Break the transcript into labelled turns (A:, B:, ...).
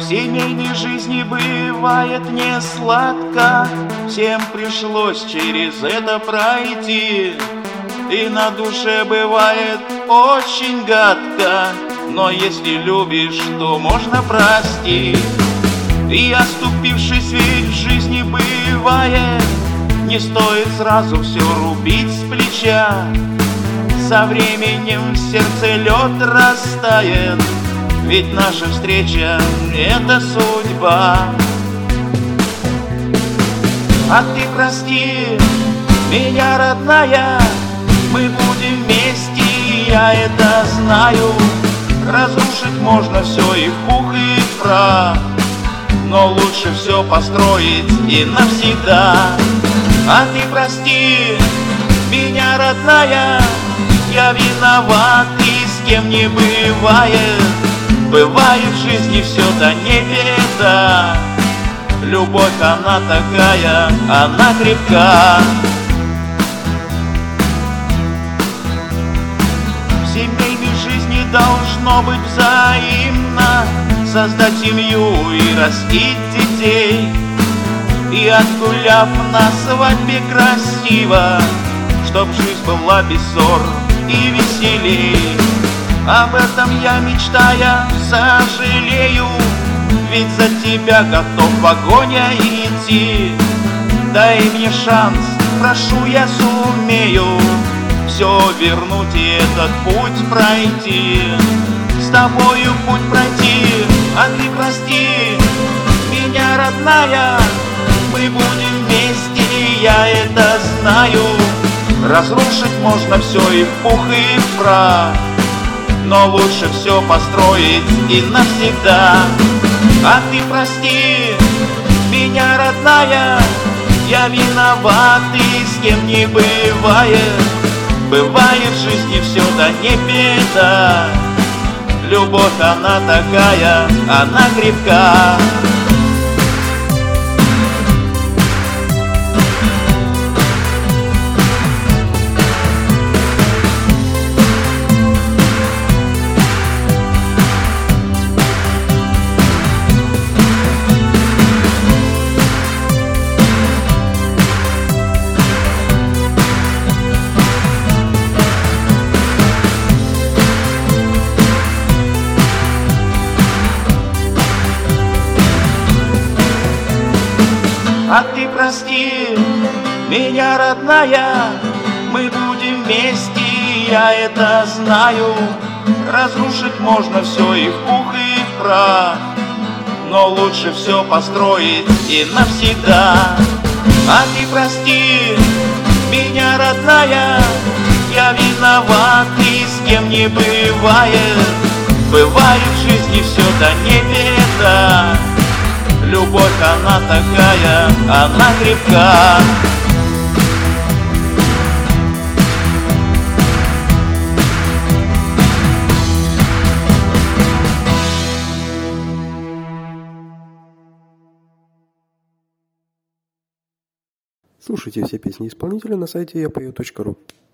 A: семейной жизни бывает не сладко, всем пришлось через это пройти. И на душе бывает очень гадко, но если любишь, то можно простить. И оступившись ведь в жизни бывает, не стоит сразу все рубить с плеча. Со временем в сердце лед растает, ведь наша встреча — это судьба. А ты прости меня, родная, мы будем вместе, я это знаю. Разрушить можно все и в пух, и в прах, но лучше все построить и навсегда. А ты прости меня, родная, я виноват, и с кем не бывает. Бывает в жизни все, да не беда. Любовь, она такая, она крепка. В семейной жизни должно быть взаимно, создать семью и растить детей. И отгуляв на свадьбе красиво, чтоб жизнь была без ссор и веселей. Об этом я, мечтая, сожалею, ведь за тебя готов в огонь идти. Дай мне шанс, прошу, я сумею все вернуть и этот путь пройти. С тобою путь пройти, а ты прости меня, родная, мы будем вместе, я это знаю. Разрушить можно все и в пух, и в прах, но лучше все построить и навсегда. А ты прости меня, родная, я виноват, и с кем не бывает. Бывает в жизни все, да не беда. Любовь, она такая, она крепка. А ты прости меня, родная, мы будем вместе, я это знаю. Разрушить можно все и в пух, и в прах, но лучше все построить и навсегда. А ты прости меня, родная, я виноват, и с кем не бывает. Бывает в жизни все, да не беда. Любовь, она такая, она крепка.
B: Слушайте все песни исполнителя на сайте yapою.ru.